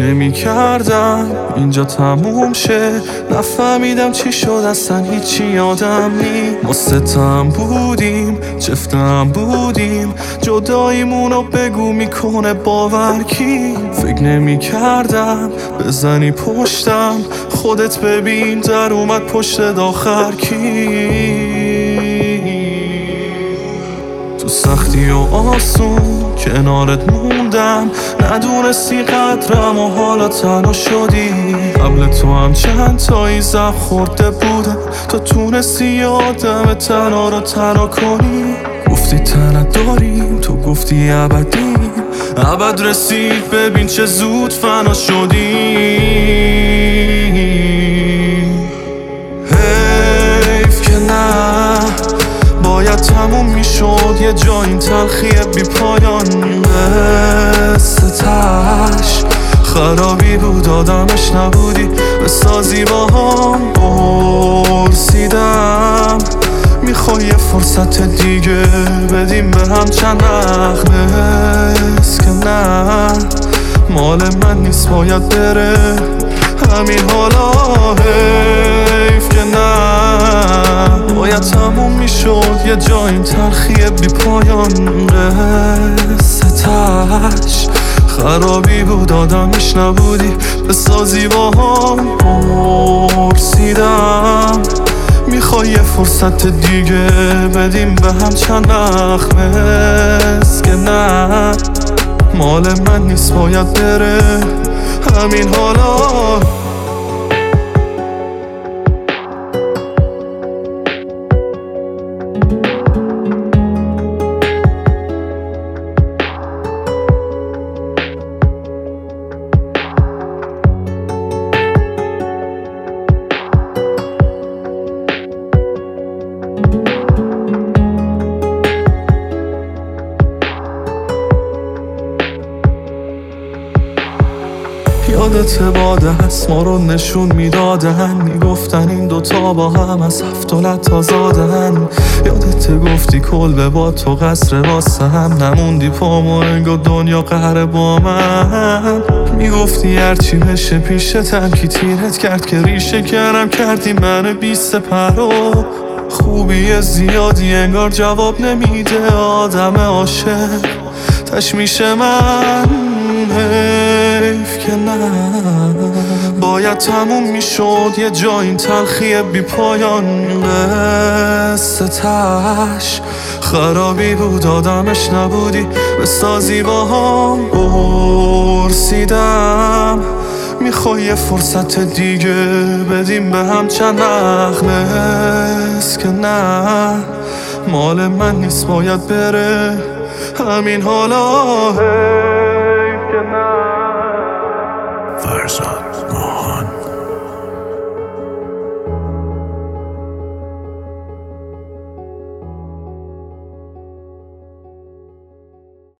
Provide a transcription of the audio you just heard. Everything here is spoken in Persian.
نمی کردم اینجا تموم شه، نفهمیدم چی شد اصلا هیچی یادم نی. ما ستم بودیم جفتم بودیم، جداییمونو بگو میکنه باور کی. فکر نمی کردم بزنی پشتم، خودت ببین در اومد پشت داخر کی. تو سختی و آسون کنارت موندم، ندونستی قدرم و حالا تنها شدی. قبل تو هم چند تایی زخم خورده بودم، تا تونستی یادم تنها رو تنها کنی. گفتی تنت داریم، تو گفتی ابدیم، ابد رسید ببین چه زود فنا شدی. حیف که نه باید تموم میشد یه جا این تلخی بی پایان. قصتش خرابی بود آدمش نبودی، بسازی با هم برسیدم. میخوای یه فرصت دیگه بدیم به هم چند نخنست که نه مال من نیست باید بره همین حالا. حیف که نه باید تموم میشد یه جا این تلخی بی پایان. قصتش خرابی بود آدمش نبودی، بسازی با هم پرسیدم. میخوای یه فرصت دیگه بدیم به هم چند نخمست که نه مال من نیست باید بره همین حالا. یادت باده هست ما رو نشون میدادن، میگفتن این دوتا با هم از هفت ولد آزادن. یادت گفتی کلبه با تو قصر واسه هم، نموندی پامو انگار دنیا قهر با من. میگفتی هرچی بشه پیشتم کی تیرت کرد که ریشه کردم کردی من بیست پرو. خوبی زیادی انگار جواب نمیده آدم عاشق تشمیش من. حیف که نه باید تموم میشد یه جا این تلخی بی پایان. قصتش خرابی بود آدمش نبودی، بسازی با هم برسیدم. میخوای یه فرصت دیگه بدیم به هم چند نخمست که نه مال من نیست باید بره همین حالا. فرزاد ماهان